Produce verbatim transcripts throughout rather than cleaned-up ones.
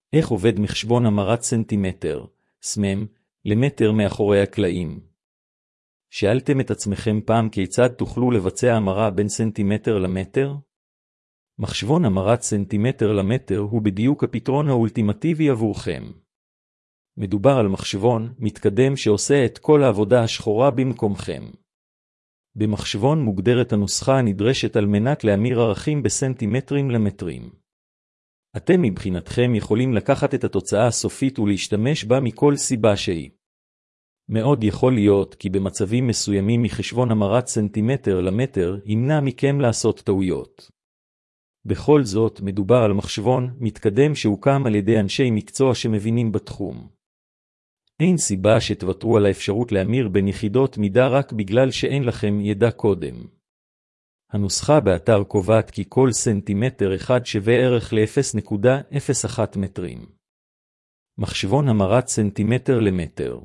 איך עובד מחשבון המרת סנטימטר, סמ"ם, למטר מאחורי הקלעים? שאלתם את עצמכם פעם כיצד תוכלו לבצע המרה בין סנטימטר למטר? מחשבון המרת סנטימטר למטר הוא בדיוק הפתרון האולטימטיבי עבורכם. מדובר על מחשבון מתקדם שעושה את כל העבודה השחורה במקומכם. במחשבון מוגדרת הנוסחה הנדרשת על מנת להמיר ערכים בסנטימטרים למטרים. אתם מבחינתכם יכולים לקחת את התוצאה הסופית ולהשתמש בה מכל סיבה שהיא. מאוד יכול להיות כי במצבים מסוימים מחשבון המרת סנטימטר למטר ימנע מכם לעשות טעויות. בכל זאת מדובר על מחשבון מתקדם שהוקם על ידי אנשי מקצוע שמבינים בתחום. אין סיבה שתוותרו על האפשרות להמיר בין יחידות מידה רק בגלל שאין לכם ידע קודם. הנוסחה באתר קובעת כי כל סנטימטר אחד שווה ערך ל-אפס נקודה אפס אחת מטרים. מחשבון המרת סנטימטר למטר.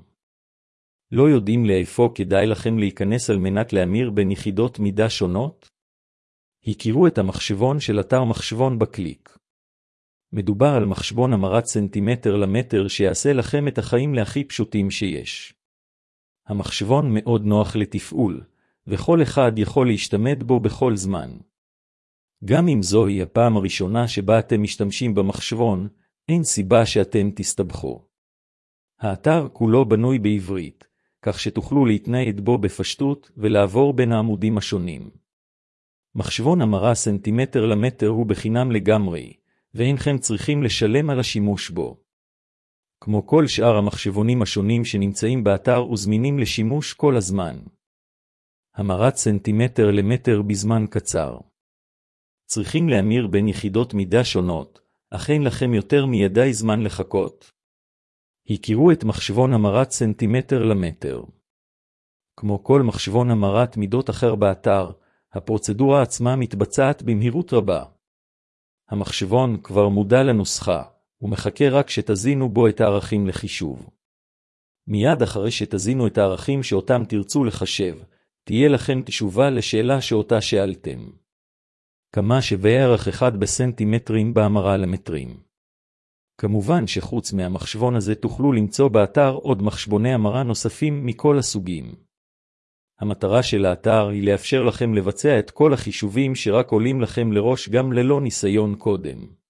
לא יודעים לאיפה כדאי לכם להיכנס על מנת להמיר בין יחידות מידה שונות? הכירו את המחשבון של אתר מחשבון בקליק. מדובר על מחשבון המרת סנטימטר למטר שיעשה לכם את החיים להכי פשוטים שיש. המחשבון מאוד נוח לתפעול, וכל אחד יכול להשתמש בו בכל זמן. גם אם זוהי הפעם הראשונה שבה אתם משתמשים במחשבון, אין סיבה שאתם תסתבכו. האתר כולו בנוי בעברית, כך שתוכלו להתנייד בו בפשטות ולעבור בין העמודים השונים. מחשבון המרה סנטימטר למטר הוא בחינם לגמרי, ואינכם צריכים לשלם על השימוש בו. כמו כל שאר המחשבונים השונים שנמצאים באתר וזמינים לשימוש כל הזמן. המרת סנטימטר למטר בזמן קצר. צריכים להמיר בין יחידות מידה שונות, אך אין לכם יותר מידי זמן לחכות. הכירו את מחשבון המרת סנטימטר למטר. כמו כל מחשבון המרת מידות אחר באתר, הפרוצדורה עצמה מתבצעת במהירות רבה. המחשבון כבר מודע לנוסחה, ומחכה רק שתזינו בו את הערכים לחישוב. מיד אחרי שתזינו את הערכים שאותם תרצו לחשב, תהיה לכם תשובה לשאלה שאותה שאלתם. כמה שווה ערך אחד בסנטימטרים בהמרה למטרים? כמובן שחוץ מהמחשבון הזה תוכלו למצוא באתר עוד מחשבוני המרה נוספים מכל הסוגים. המטרה של האתר היא לאפשר לכם לבצע את כל החישובים שרק עולים לכם לראש גם ללא ניסיון קודם.